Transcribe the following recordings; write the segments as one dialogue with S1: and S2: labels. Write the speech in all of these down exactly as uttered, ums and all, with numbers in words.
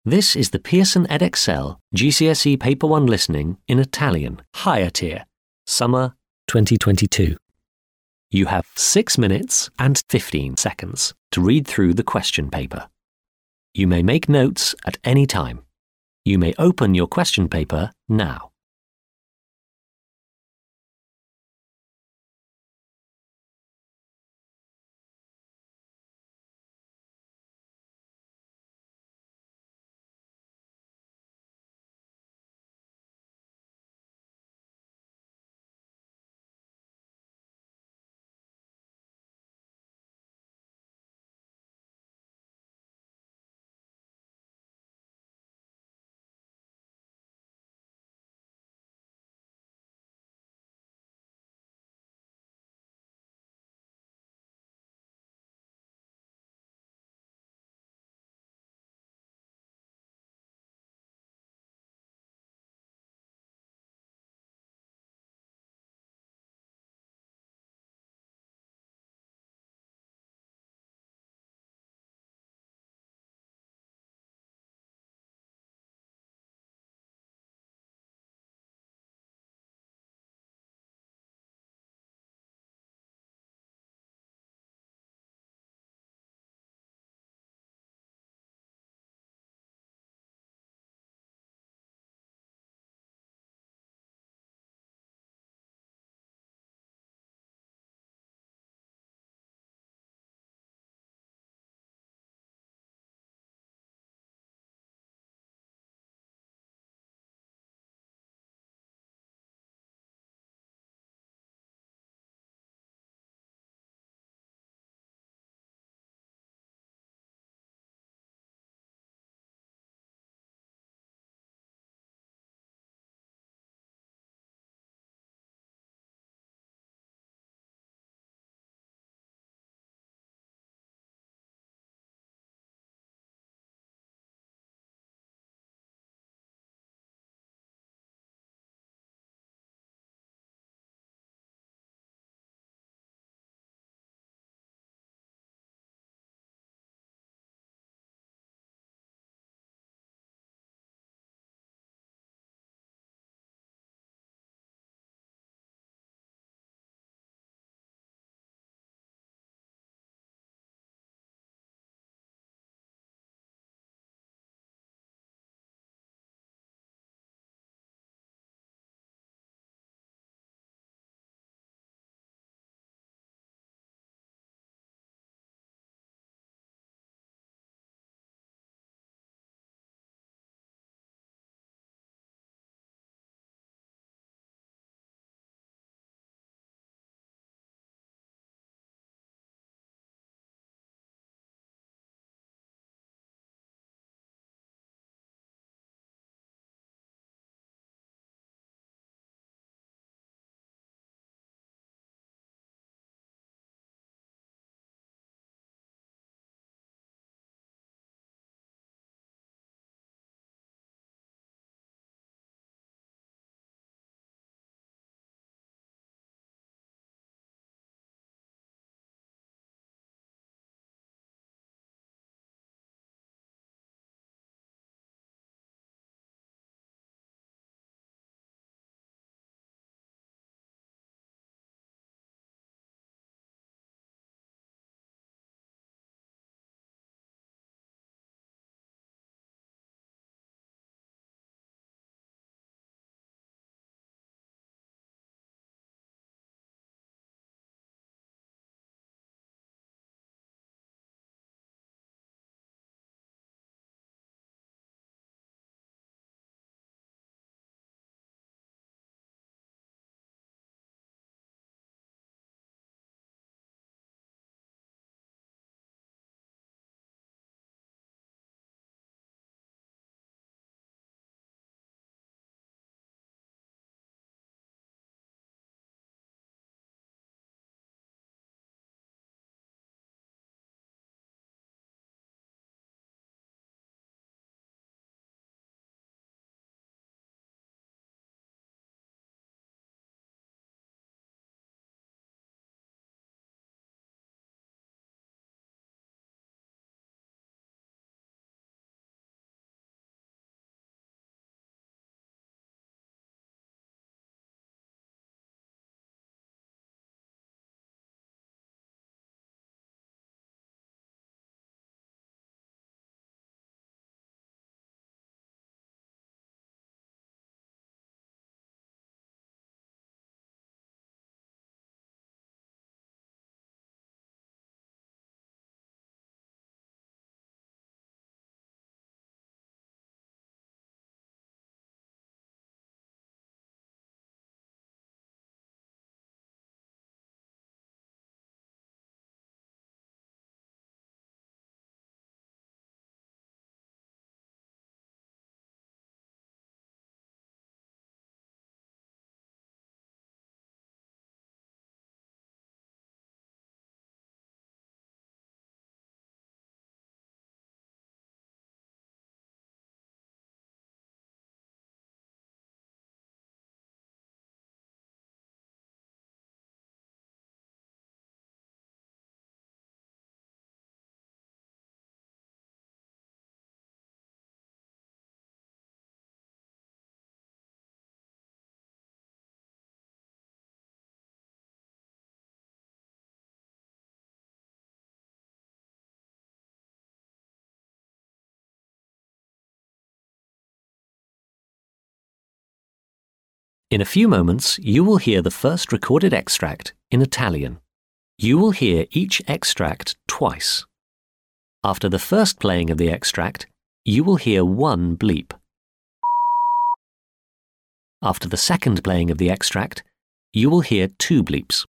S1: This is the Pearson Edexcel G C S E Paper one Listening in Italian, higher tier, summer twenty twenty-two. You have six minutes and fifteen seconds to read through the question paper. You may make notes at any time. You may open your question paper now. In a few moments, you will hear the first recorded extract in Italian. You will hear each extract twice. After the first playing of the extract, you will hear one bleep. After the second playing of the extract, you will hear two bleeps.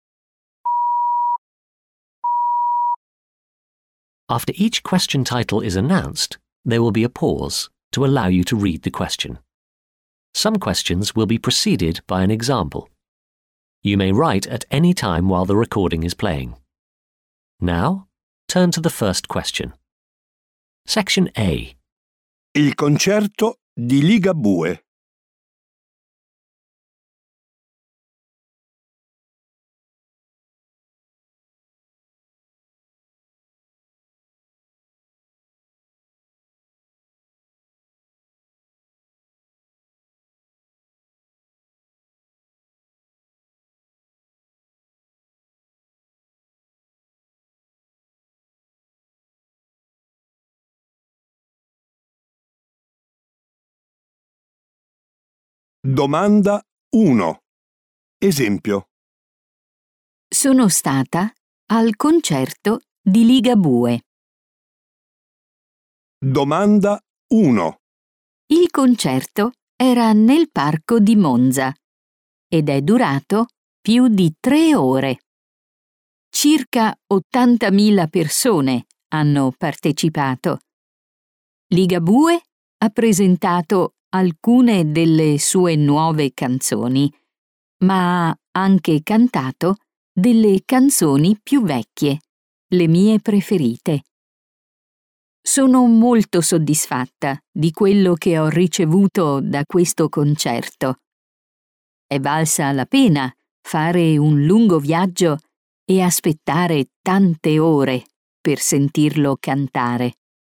S1: After each question title is announced, there will be a pause to allow you to read the question. Some questions will be preceded by an example. You may write at any time while the recording is playing. Now, turn to the first question. Section A.
S2: Il concerto di Ligabue. Domanda uno. Esempio.
S3: Sono stata al concerto di Ligabue.
S2: Domanda uno.
S3: Il concerto era nel parco di Monza ed è durato più di tre ore. Circa ottantamila persone hanno partecipato. Ligabue ha presentato alcune delle sue nuove canzoni, ma ha anche cantato delle canzoni più vecchie, le mie preferite. Sono molto soddisfatta di quello che ho ricevuto da questo concerto. È valsa la pena fare un lungo viaggio e aspettare tante ore per sentirlo cantare.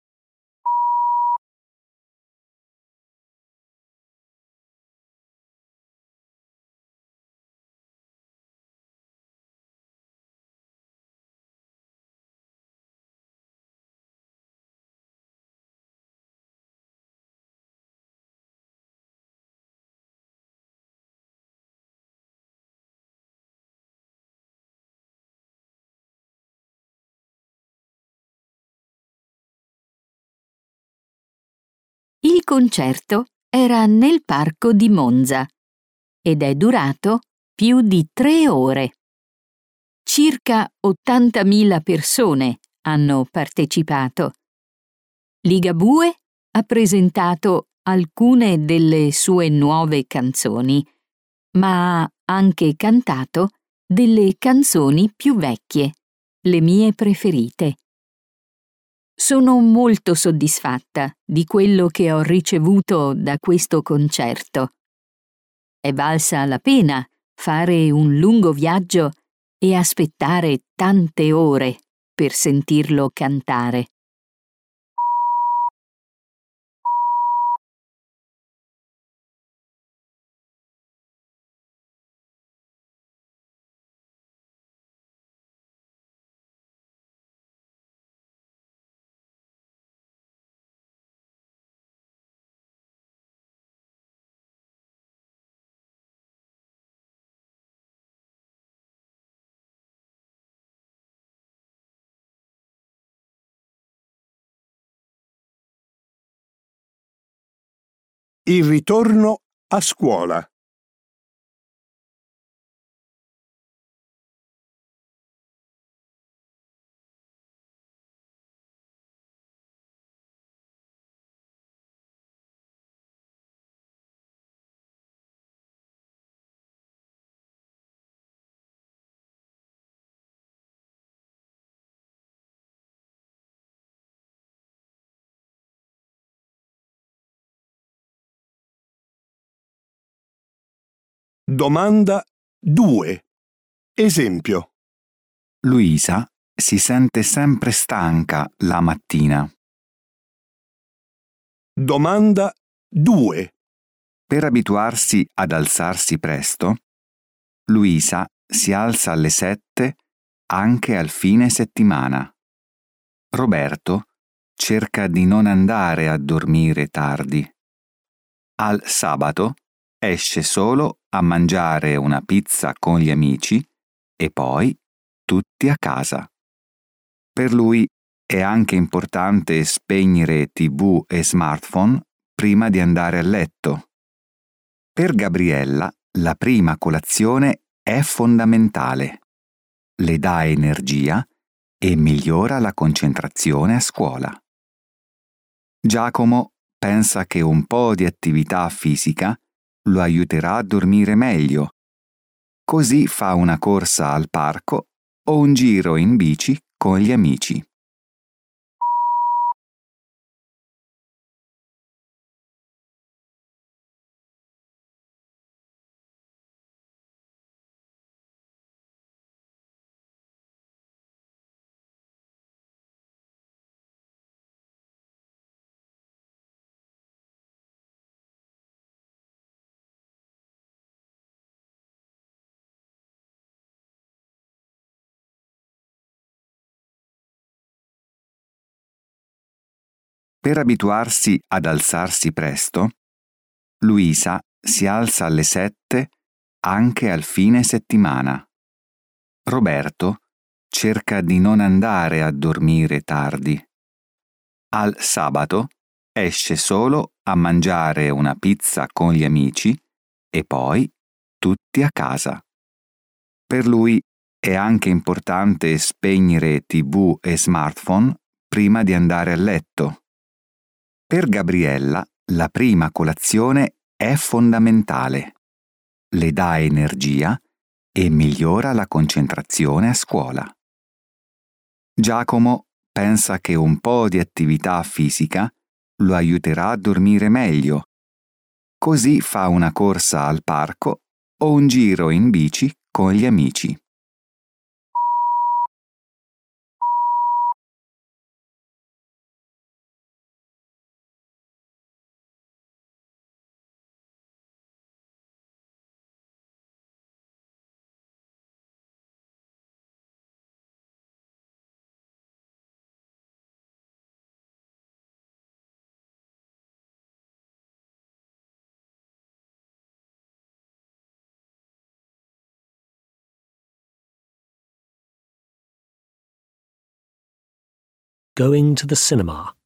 S3: Il concerto era nel parco di Monza ed è durato più di tre ore. Circa ottantamila persone hanno partecipato. Ligabue ha presentato alcune delle sue nuove canzoni, ma ha anche cantato delle canzoni più vecchie, le mie preferite. Sono molto soddisfatta di quello che ho ricevuto da questo concerto. È valsa la pena fare un lungo viaggio e aspettare tante ore per sentirlo cantare.
S2: Il ritorno a scuola. Domanda due. Esempio.
S4: Luisa si sente sempre stanca la mattina.
S2: Domanda due.
S4: Per abituarsi ad alzarsi presto, Luisa si alza alle sette anche al fine settimana. Roberto cerca di non andare a dormire tardi. Al sabato esce solo a mangiare una pizza con gli amici e poi tutti a casa. Per lui è anche importante spegnere tivù e smartphone prima di andare a letto. Per Gabriella la prima colazione è fondamentale. Le dà energia e migliora la concentrazione a scuola. Giacomo pensa che un po' di attività fisica lo aiuterà a dormire meglio. Così fa una corsa al parco o un giro in bici con gli amici. Per abituarsi ad alzarsi presto, Luisa si alza alle sette anche al fine settimana. Roberto cerca di non andare a dormire tardi. Al sabato esce solo a mangiare una pizza con gli amici e poi tutti a casa. Per lui è anche importante spegnere tivù e smartphone prima di andare a letto. Per Gabriella la prima colazione è fondamentale. Le dà energia e migliora la concentrazione a scuola. Giacomo pensa che un po' di attività fisica lo aiuterà a dormire meglio. Così fa una corsa al parco o un giro in bici con gli amici.
S1: Going to the cinema.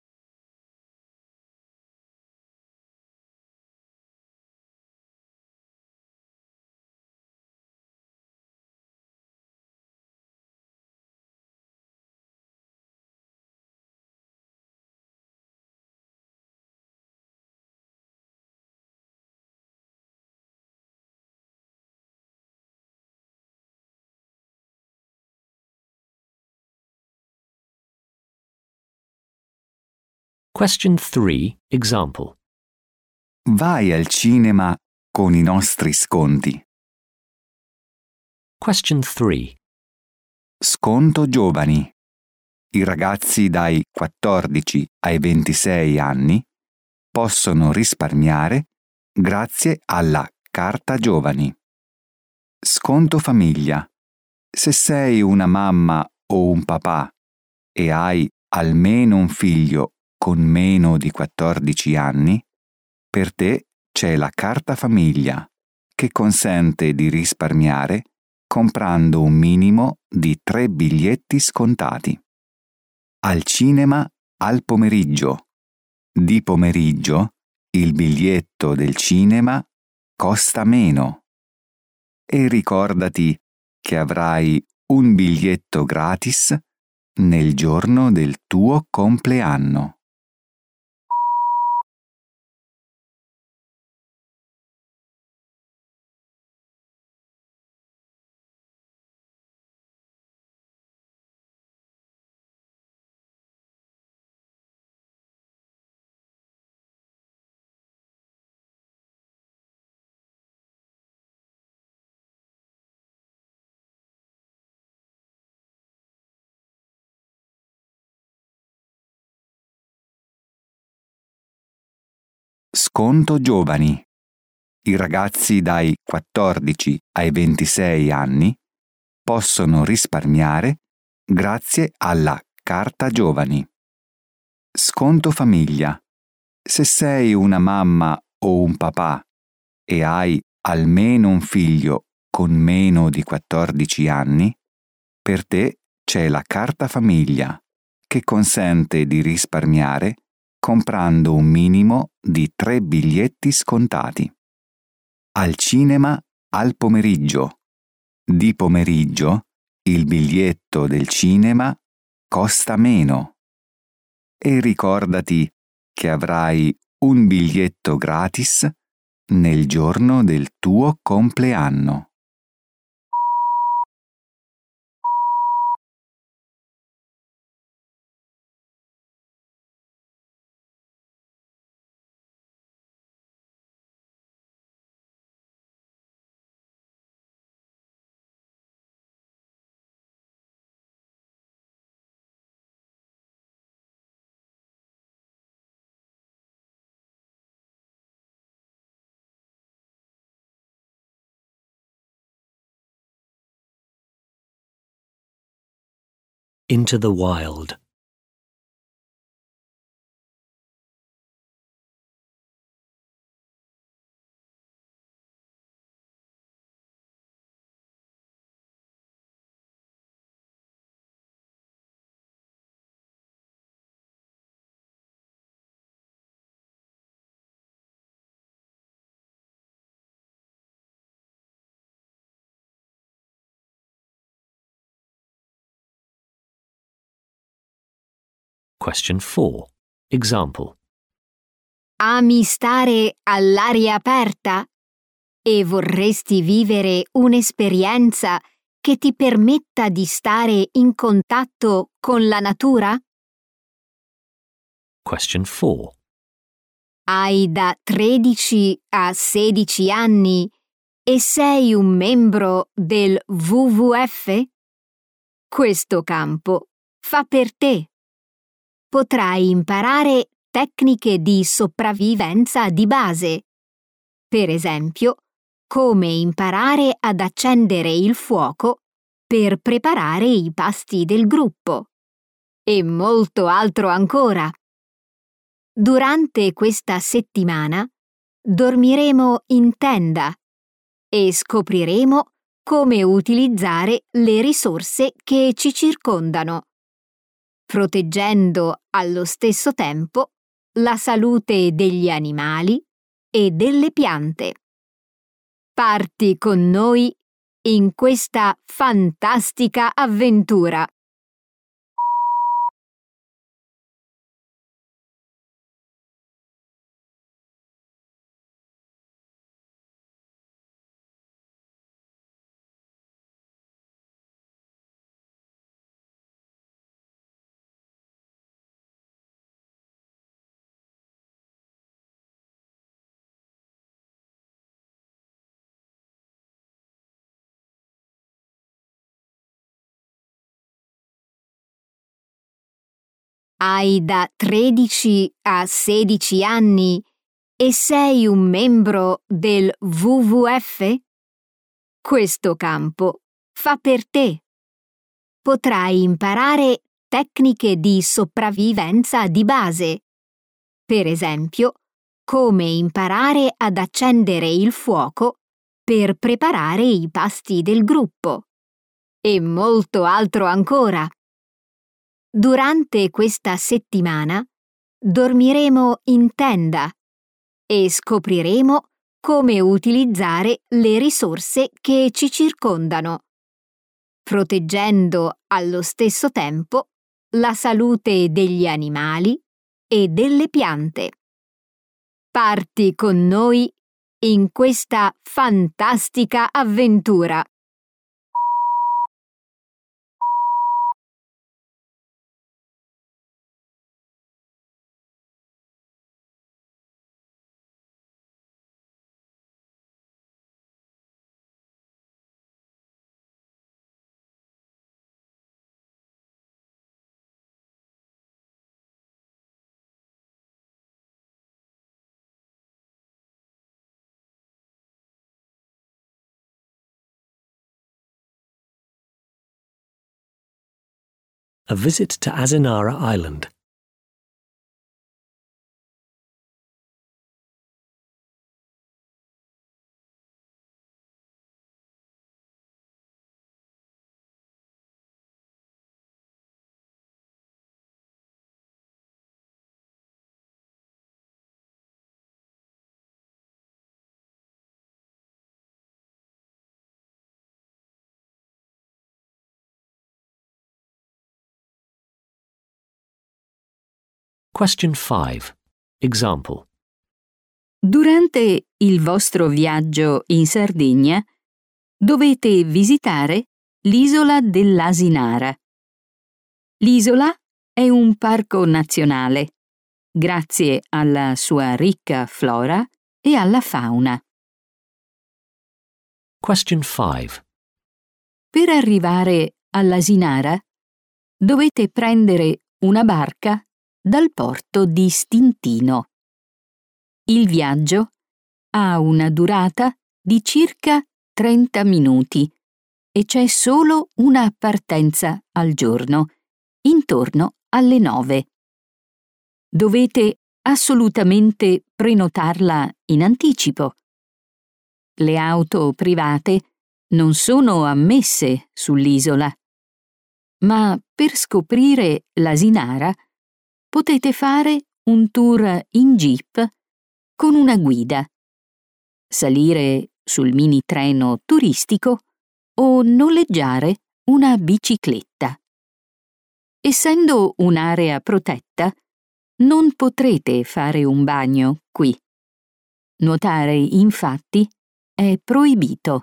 S1: Question three, example.
S4: Vai al cinema con i nostri sconti.
S1: Question three.
S4: Sconto giovani. I ragazzi dai quattordici ai ventisei anni possono risparmiare grazie alla carta giovani. Sconto famiglia. Se sei una mamma o un papà e hai almeno un figlio con meno di quattordici anni, per te c'è la carta famiglia che consente di risparmiare comprando un minimo di tre biglietti scontati. Al cinema al pomeriggio. Di pomeriggio il biglietto del cinema costa meno. E ricordati che avrai un biglietto gratis nel giorno del tuo compleanno. Sconto giovani. I ragazzi dai quattordici ai ventisei anni possono risparmiare grazie alla carta giovani. Sconto famiglia. Se sei una mamma o un papà e hai almeno un figlio con meno di quattordici anni, per te c'è la carta famiglia che consente di risparmiare comprando un minimo di tre biglietti scontati. Al cinema al pomeriggio. Di pomeriggio il biglietto del cinema costa meno. E ricordati che avrai un biglietto gratis nel giorno del tuo compleanno.
S1: Into the wild. Question four. Example.
S3: Ami stare all'aria aperta? E vorresti vivere un'esperienza che ti permetta di stare in contatto con la natura?
S1: Question four.
S3: Hai da tredici a sedici anni e sei un membro del W W F? Questo campo fa per te. Potrai imparare tecniche di sopravvivenza di base. Per esempio, come imparare ad accendere il fuoco per preparare i pasti del gruppo. E molto altro ancora. Durante questa settimana dormiremo in tenda e scopriremo come utilizzare le risorse che ci circondano, proteggendo allo stesso tempo la salute degli animali e delle piante. Parti con noi in questa fantastica avventura. Hai da tredici a sedici anni e sei un membro del W W F? Questo campo fa per te. Potrai imparare tecniche di sopravvivenza di base. Per esempio, come imparare ad accendere il fuoco per preparare i pasti del gruppo. E molto altro ancora. Durante questa settimana dormiremo in tenda e scopriremo come utilizzare le risorse che ci circondano, proteggendo allo stesso tempo la salute degli animali e delle piante. Parti con noi in questa fantastica avventura.
S1: A visit to Asinara Island. Question five. Example.
S3: Durante il vostro viaggio in Sardegna dovete visitare l'isola dell'Asinara. L'isola è un parco nazionale, grazie alla sua ricca flora e alla fauna.
S1: Question five.
S3: Per arrivare all'Asinara dovete prendere una barca dal porto di Stintino. Il viaggio ha una durata di circa trenta minuti e c'è solo una partenza al giorno, intorno alle nove. Dovete assolutamente prenotarla in anticipo. Le auto private non sono ammesse sull'isola, ma per scoprire l'Asinara potete fare un tour in jeep con una guida, salire sul mini treno turistico o noleggiare una bicicletta. Essendo un'area protetta, non potrete fare un bagno qui. Nuotare, infatti, è proibito.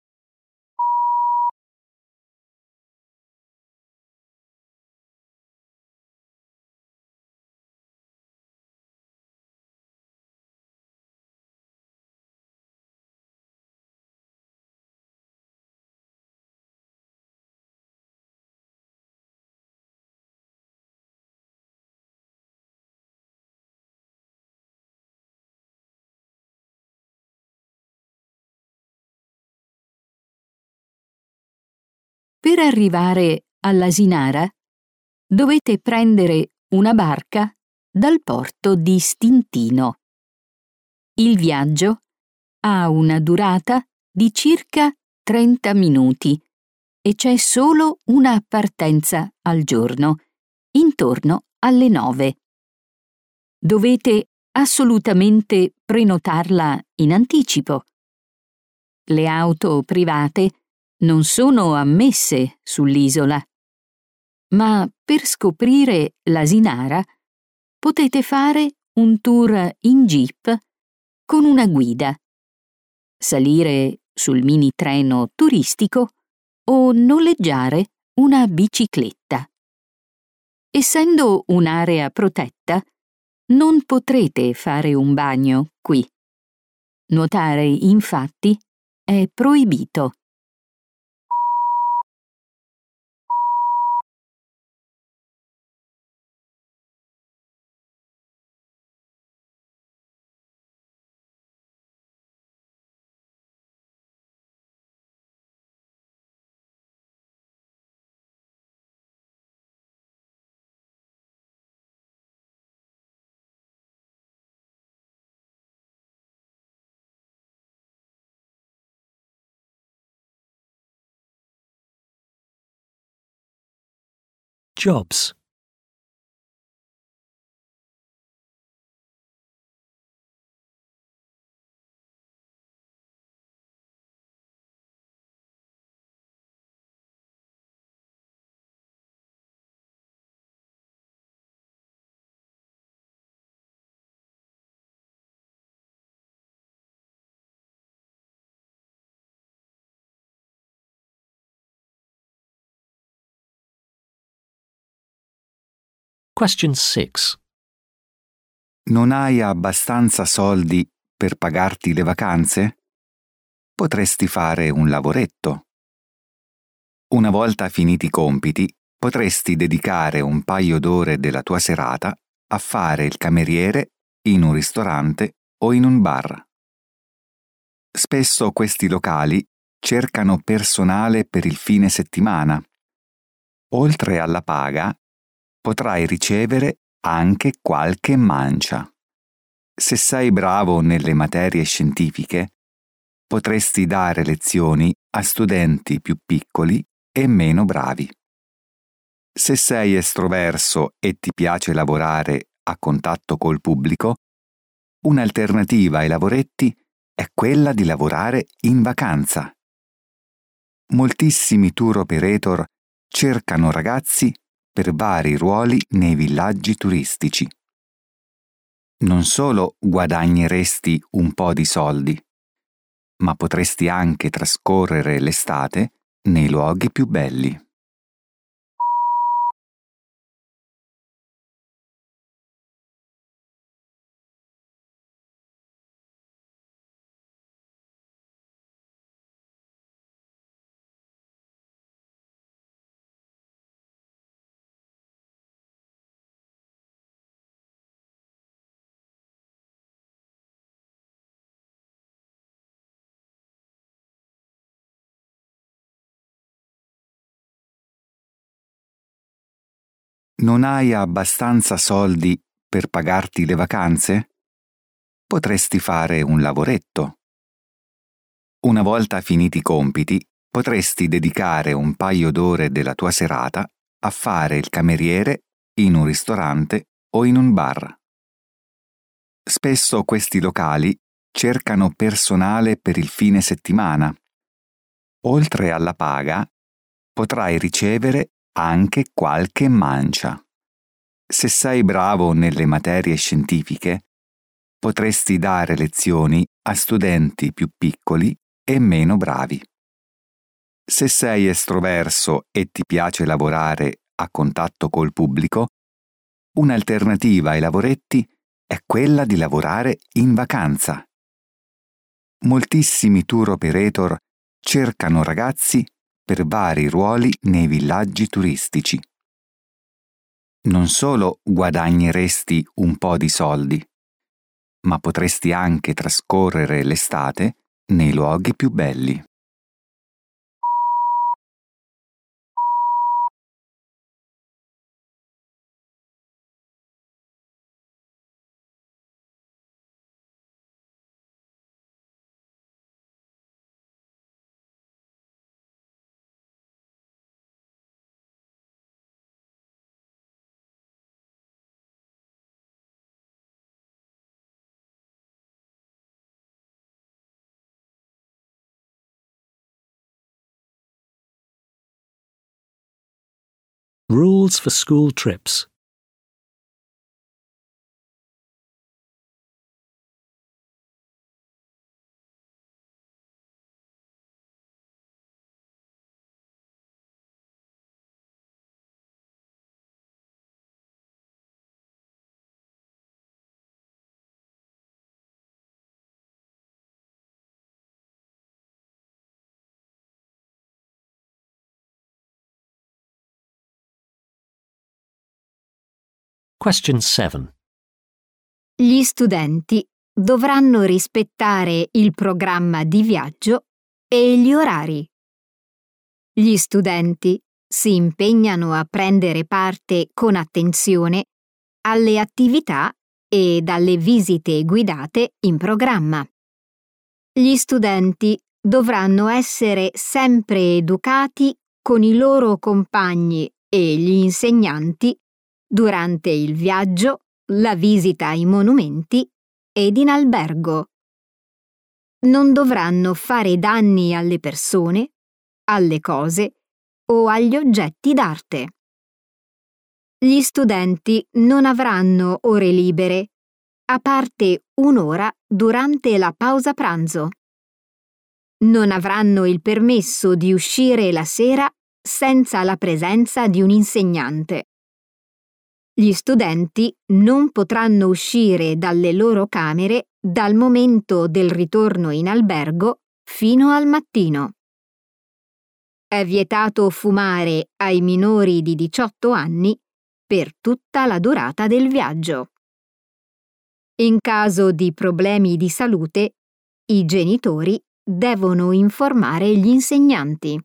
S3: Per arrivare all'Asinara dovete prendere una barca dal porto di Stintino. Il viaggio ha una durata di circa trenta minuti e c'è solo una partenza al giorno, intorno alle nove. Dovete assolutamente prenotarla in anticipo. Le auto private non sono ammesse sull'isola, ma per scoprire l'Asinara potete fare un tour in jeep con una guida, salire sul mini treno turistico o noleggiare una bicicletta. Essendo un'area protetta, non potrete fare un bagno qui. Nuotare, infatti, è proibito.
S1: Jobs. Question six.
S4: Non hai abbastanza soldi per pagarti le vacanze? Potresti fare un lavoretto. Una volta finiti i compiti, potresti dedicare un paio d'ore della tua serata a fare il cameriere in un ristorante o in un bar. Spesso questi locali cercano personale per il fine settimana. Oltre alla paga, potrai ricevere anche qualche mancia. Se sei bravo nelle materie scientifiche, potresti dare lezioni a studenti più piccoli e meno bravi. Se sei estroverso e ti piace lavorare a contatto col pubblico, un'alternativa ai lavoretti è quella di lavorare in vacanza. Moltissimi tour operator cercano ragazzi per vari ruoli nei villaggi turistici. Non solo guadagneresti un po' di soldi, ma potresti anche trascorrere l'estate nei luoghi più belli. Non hai abbastanza soldi per pagarti le vacanze? Potresti fare un lavoretto. Una volta finiti i compiti, potresti dedicare un paio d'ore della tua serata a fare il cameriere in un ristorante o in un bar. Spesso questi locali cercano personale per il fine settimana. Oltre alla paga, potrai ricevere anche qualche mancia. Se sei bravo nelle materie scientifiche, potresti dare lezioni a studenti più piccoli e meno bravi. Se sei estroverso e ti piace lavorare a contatto col pubblico, un'alternativa ai lavoretti è quella di lavorare in vacanza. Moltissimi tour operator cercano ragazzi per vari ruoli nei villaggi turistici. Non solo guadagneresti un po' di soldi, ma potresti anche trascorrere l'estate nei luoghi più belli.
S1: Rules for school trips. Question seven.
S3: Gli studenti dovranno rispettare il programma di viaggio e gli orari. Gli studenti si impegnano a prendere parte con attenzione alle attività e alle visite guidate in programma. Gli studenti dovranno essere sempre educati con i loro compagni e gli insegnanti durante il viaggio, la visita ai monumenti ed in albergo. Non dovranno fare danni alle persone, alle cose o agli oggetti d'arte. Gli studenti non avranno ore libere, a parte un'ora durante la pausa pranzo. Non avranno il permesso di uscire la sera senza la presenza di un insegnante. Gli studenti non potranno uscire dalle loro camere dal momento del ritorno in albergo fino al mattino. È vietato fumare ai minori di diciotto anni per tutta la durata del viaggio. In caso di problemi di salute, i genitori devono informare gli insegnanti.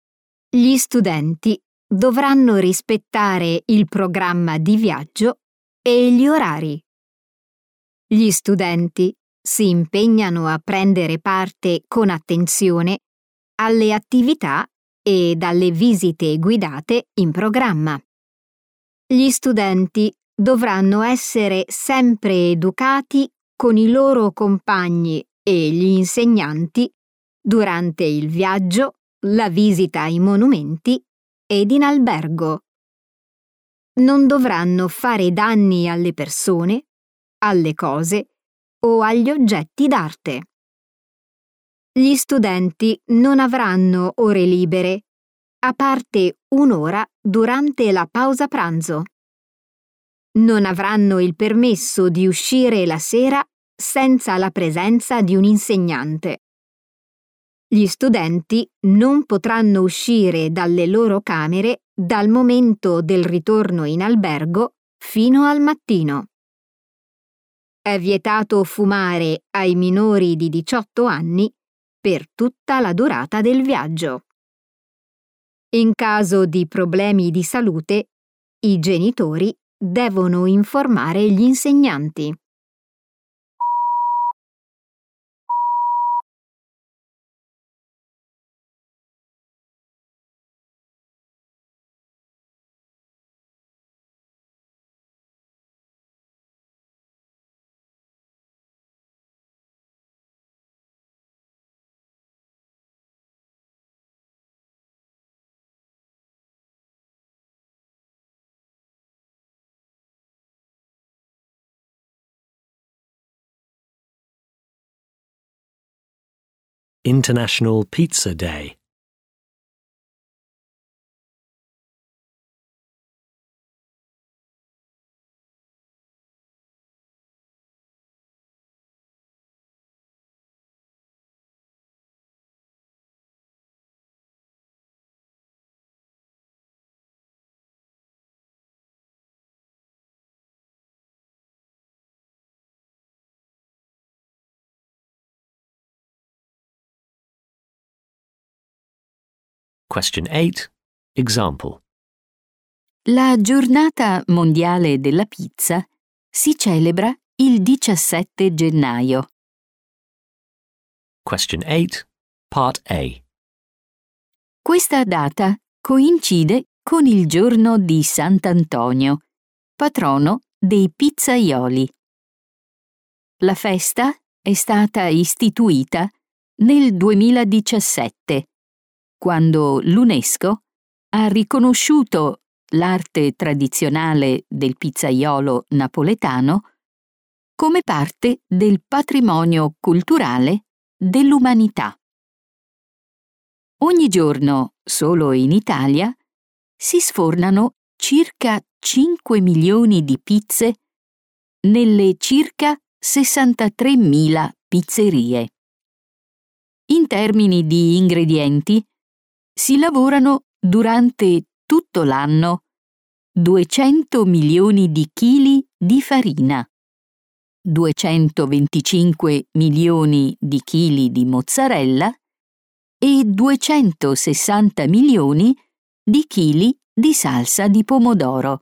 S3: Gli studenti dovranno rispettare il programma di viaggio
S5: e gli orari. Gli studenti si impegnano a prendere parte con attenzione alle attività ed alle visite guidate in programma. Gli studenti dovranno essere sempre educati con i loro compagni e gli insegnanti durante il viaggio, la visita ai monumenti ed in albergo. Non dovranno fare danni alle persone, alle cose o agli oggetti d'arte. Gli studenti non avranno ore libere, a parte un'ora durante la pausa pranzo. Non avranno il permesso di uscire la sera senza la presenza di un insegnante. Gli studenti non potranno uscire dalle loro camere dal momento del ritorno in albergo fino al mattino. È vietato fumare ai minori di diciotto anni per tutta la durata del viaggio. In caso di problemi di salute, i genitori devono informare gli insegnanti.
S1: International Pizza Day. Question eight. Example.
S3: La giornata mondiale della pizza si celebra il diciassette gennaio.
S1: Question eight. Part A.
S3: Questa data coincide con il giorno di Sant'Antonio, patrono dei pizzaioli. La festa è stata istituita nel duemiladiciassette, quando l'UNESCO ha riconosciuto l'arte tradizionale del pizzaiolo napoletano come parte del patrimonio culturale dell'umanità. Ogni giorno, solo in Italia, si sfornano circa cinque milioni di pizze nelle circa sessantatremila pizzerie. In termini di ingredienti, si lavorano durante tutto l'anno duecento milioni di chili di farina, duecentoventicinque milioni di chili di mozzarella e duecentosessanta milioni di chili di salsa di pomodoro.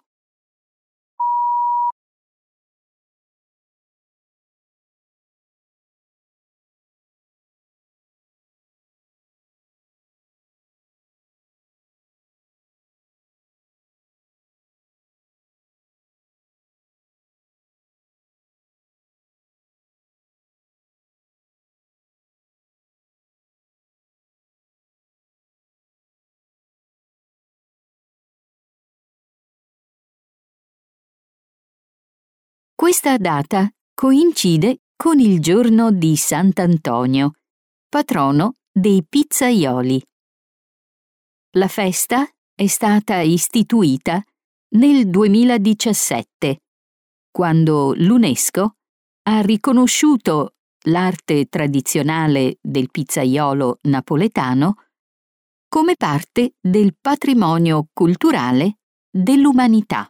S3: Questa data coincide con il giorno di Sant'Antonio, patrono dei pizzaioli. La festa è stata istituita nel duemiladiciassette, quando l'UNESCO ha riconosciuto l'arte tradizionale del pizzaiolo napoletano come parte del patrimonio culturale dell'umanità.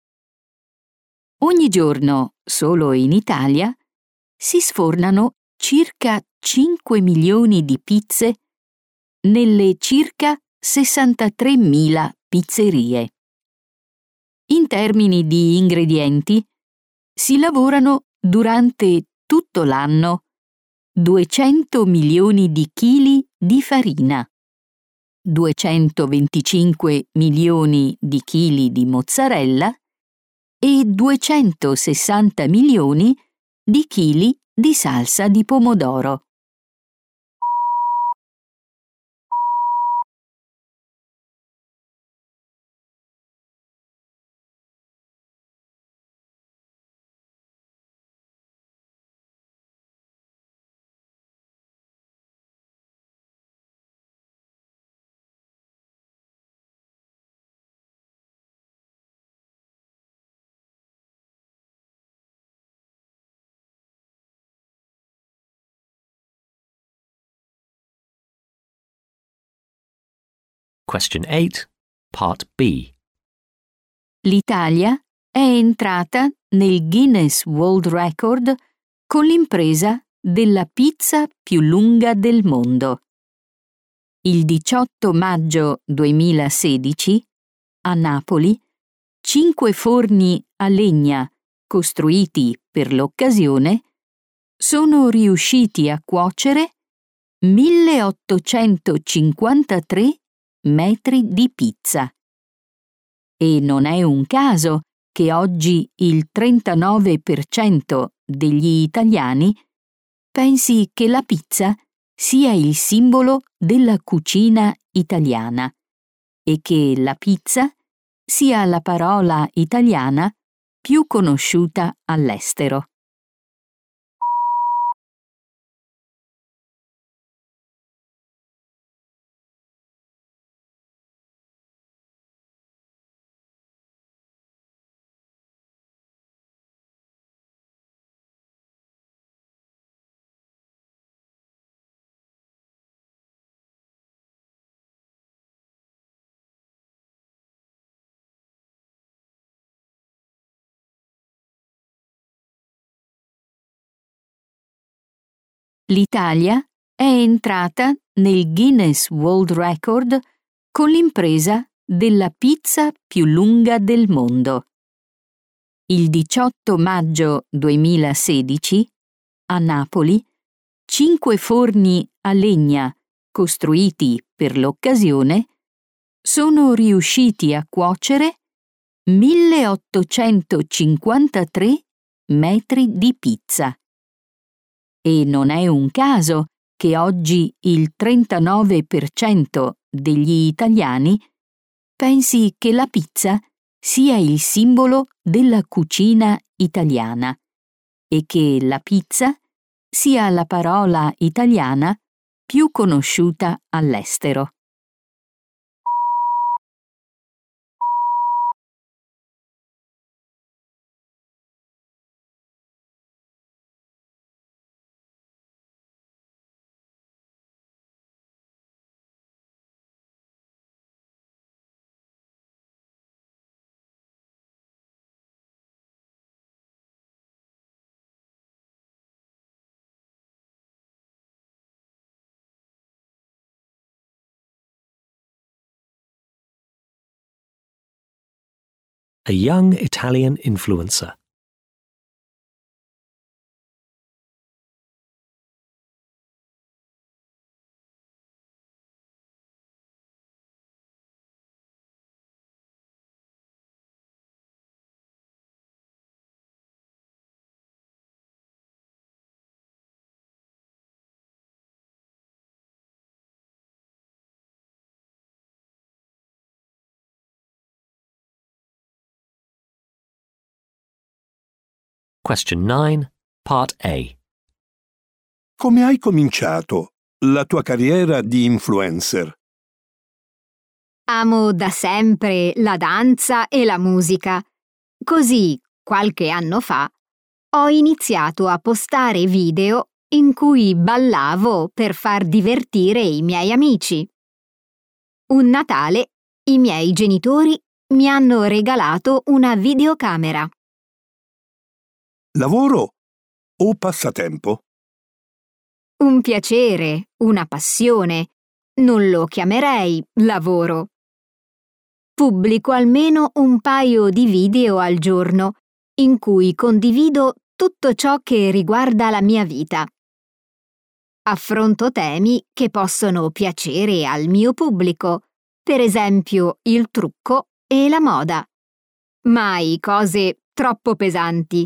S3: Ogni giorno, solo in Italia, si sfornano circa cinque milioni di pizze nelle circa sessantatremila pizzerie. In termini di ingredienti, si lavorano durante tutto l'anno duecento milioni di chili di farina, duecentoventicinque milioni di chili di mozzarella e duecentosessanta milioni di chili di salsa di pomodoro.
S1: Question eight, Part B.
S3: L'Italia è entrata nel Guinness World Record con l'impresa della pizza più lunga del mondo. Il diciotto maggio duemilasedici, a Napoli, cinque forni a legna costruiti per l'occasione sono riusciti a cuocere milleottocentocinquantatré metri di pizza. E non è un caso che oggi il trentanove per cento degli italiani pensi che la pizza sia il simbolo della cucina italiana e che la pizza sia la parola italiana più conosciuta all'estero. L'Italia è entrata nel Guinness World Record con l'impresa della pizza più lunga del mondo. Il diciotto maggio duemilasedici, a Napoli, cinque forni a legna costruiti per l'occasione sono riusciti a cuocere milleottocentocinquantatré metri di pizza. E non è un caso che oggi il trentanove per cento degli italiani pensi che la pizza sia il simbolo della cucina italiana e che la pizza sia la parola italiana più conosciuta all'estero.
S1: A young Italian influencer. Question nine, Part A.
S2: Come hai cominciato la tua carriera di influencer?
S5: Amo da sempre la danza e la musica. Così, qualche anno fa, ho iniziato a postare video in cui ballavo per far divertire i miei amici. Un Natale, i miei genitori mi hanno regalato una videocamera.
S2: Lavoro o passatempo?
S5: Un piacere, una passione. Non lo chiamerei lavoro. Pubblico almeno un paio di video al giorno in cui condivido tutto ciò che riguarda la mia vita. Affronto temi che possono piacere al mio pubblico, per esempio il trucco e la moda. Mai cose troppo pesanti.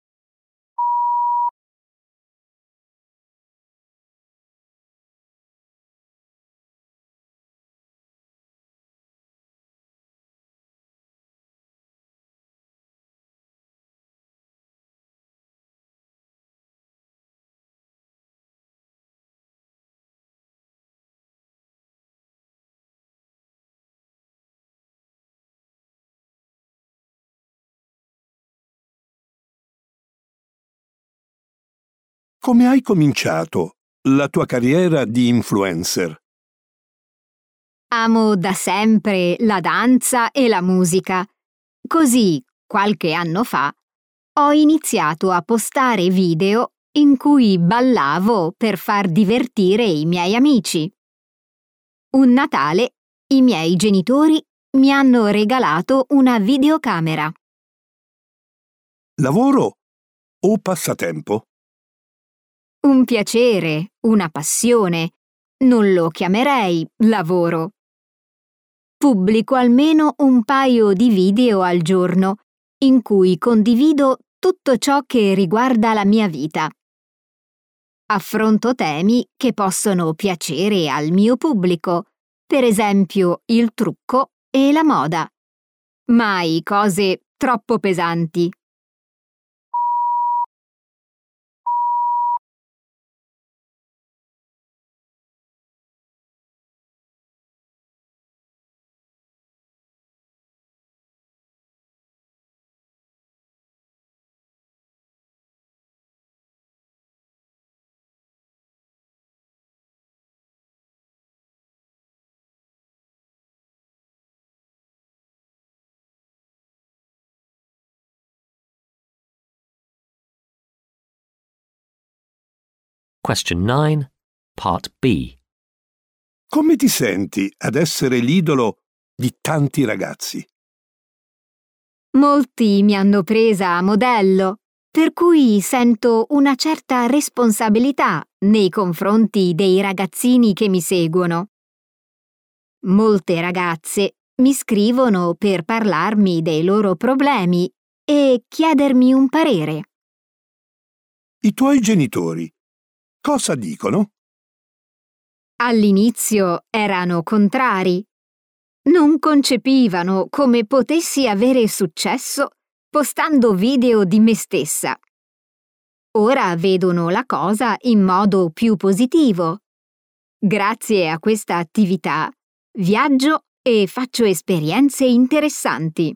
S2: Come hai cominciato la tua carriera di influencer?
S5: Amo da sempre la danza e la musica. Così, qualche anno fa, ho iniziato a postare video in cui ballavo per far divertire i miei amici. Un Natale, i miei genitori mi hanno regalato una videocamera.
S2: Lavoro o passatempo?
S5: Un piacere, una passione. Non lo chiamerei lavoro. Pubblico almeno un paio di video al giorno in cui condivido tutto ciò che riguarda la mia vita. Affronto temi che possono piacere al mio pubblico, per esempio il trucco e la moda. Mai cose troppo pesanti.
S1: Question nine, Part B.
S2: Come ti senti ad essere l'idolo di tanti ragazzi?
S5: Molti mi hanno presa a modello, per cui sento una certa responsabilità nei confronti dei ragazzini che mi seguono. Molte ragazze mi scrivono per parlarmi dei loro problemi e chiedermi un parere.
S2: I tuoi genitori cosa dicono?
S5: All'inizio erano contrari. Non concepivano come potessi avere successo postando video di me stessa. Ora vedono la cosa in modo più positivo. Grazie a questa attività viaggio e faccio esperienze interessanti.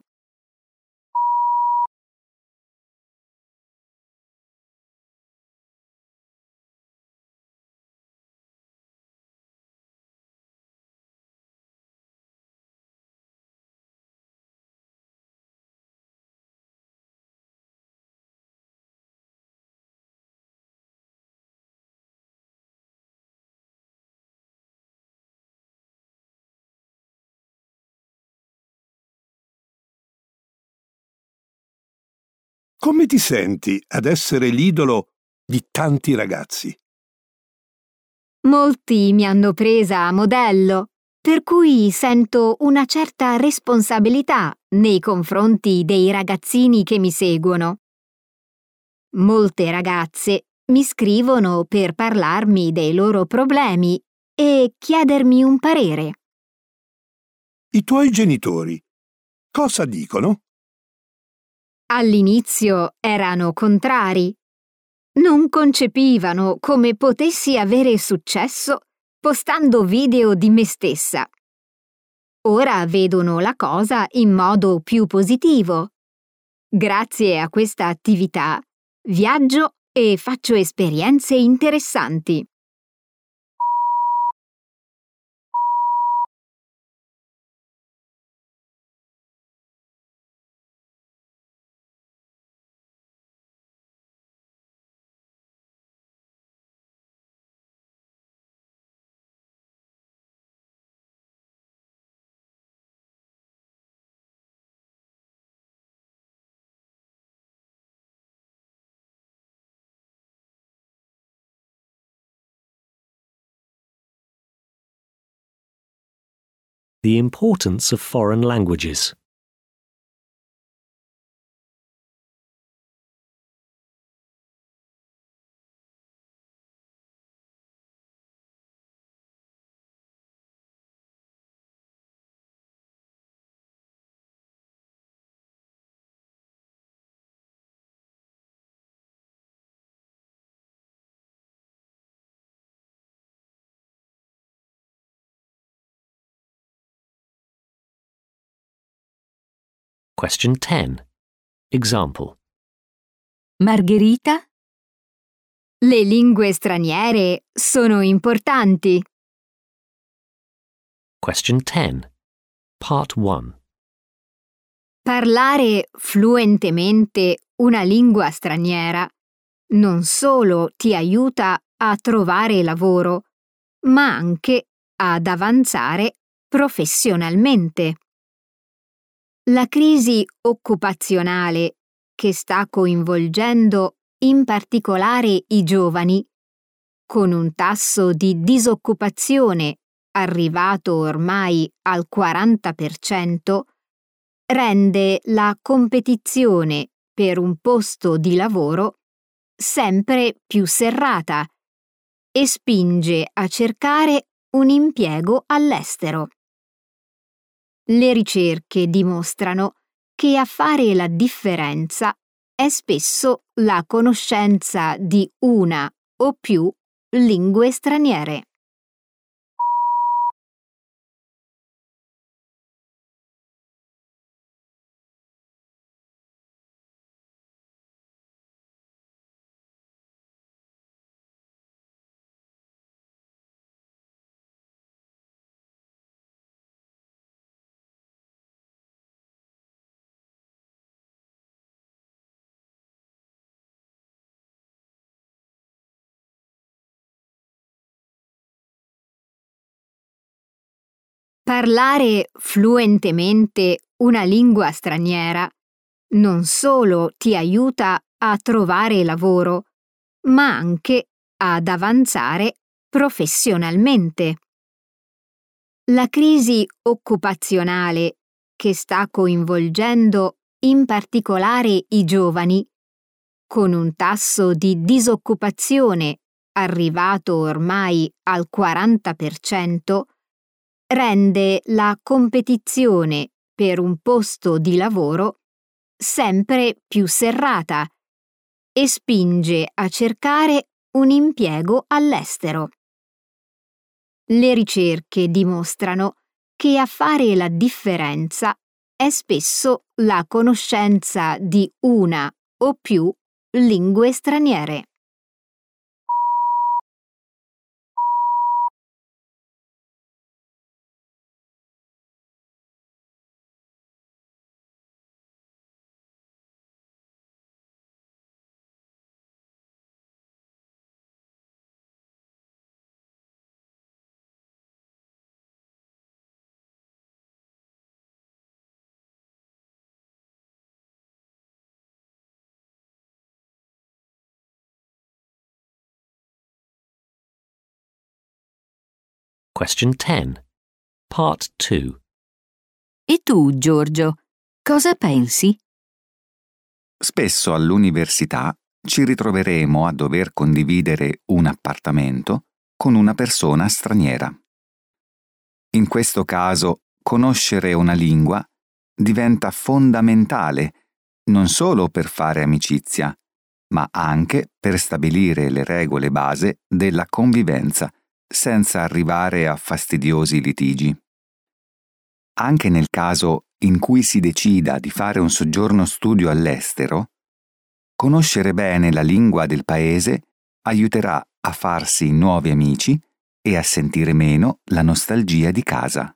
S2: Come ti senti ad essere l'idolo di tanti ragazzi?
S5: Molti mi hanno presa a modello, per cui sento una certa responsabilità nei confronti dei ragazzini che mi seguono. Molte ragazze mi scrivono per parlarmi dei loro problemi e chiedermi un parere.
S2: I tuoi genitori cosa dicono?
S5: All'inizio erano contrari. Non concepivano come potessi avere successo postando video di me stessa. Ora vedono la cosa in modo più positivo. Grazie a questa attività viaggio e faccio esperienze interessanti.
S1: The importance of foreign languages. Question ten. Example.
S3: Margherita?
S5: Le lingue straniere sono importanti.
S1: Question ten. Part one.
S5: Parlare fluentemente una lingua straniera non solo ti aiuta a trovare lavoro, ma anche ad avanzare professionalmente. La crisi occupazionale che sta coinvolgendo in particolare i giovani, con un tasso di disoccupazione arrivato ormai al quaranta per cento, rende la competizione per un posto di lavoro sempre più serrata e spinge a cercare un impiego all'estero. Le ricerche dimostrano che a fare la differenza è spesso la conoscenza di una o più lingue straniere. Parlare fluentemente una lingua straniera non solo ti aiuta a trovare lavoro, ma anche ad avanzare professionalmente. La crisi occupazionale che sta coinvolgendo in particolare i giovani, con un tasso di disoccupazione arrivato ormai al quaranta per cento, rende la competizione per un posto di lavoro sempre più serrata e spinge a cercare un impiego all'estero. Le ricerche dimostrano che a fare la differenza è spesso la conoscenza di una o più lingue straniere.
S1: Question ten. Part two.
S3: E tu, Giorgio, cosa pensi?
S4: Spesso all'università ci ritroveremo a dover condividere un appartamento con una persona straniera. In questo caso, conoscere una lingua diventa fondamentale non solo per fare amicizia, ma anche per stabilire le regole base della convivenza senza arrivare a fastidiosi litigi. Anche nel caso in cui si decida di fare un soggiorno studio all'estero, conoscere bene la lingua del paese aiuterà a farsi nuovi amici e a sentire meno la nostalgia di casa.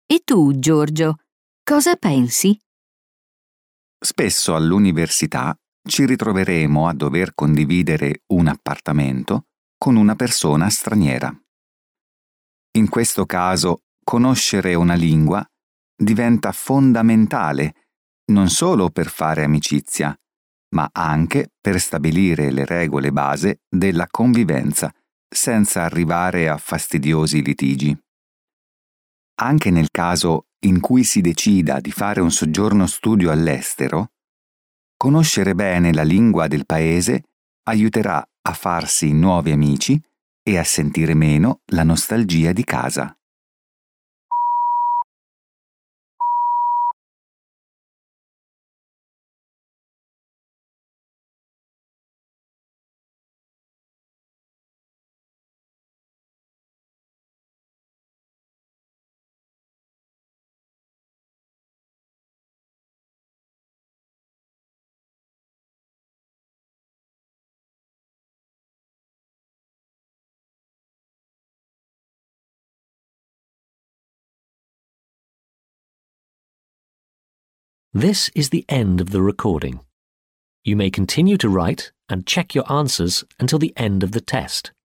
S3: E tu, Giorgio, cosa pensi?
S4: Spesso all'università ci ritroveremo a dover condividere un appartamento con una persona straniera. In questo caso, conoscere una lingua diventa fondamentale non solo per fare amicizia, ma anche per stabilire le regole base della convivenza senza arrivare a fastidiosi litigi. Anche nel caso in cui si decida di fare un soggiorno studio all'estero, conoscere bene la lingua del paese aiuterà a farsi nuovi amici e a sentire meno la nostalgia di casa.
S1: This is the end of the recording. You may continue to write and check your answers until the end of the test.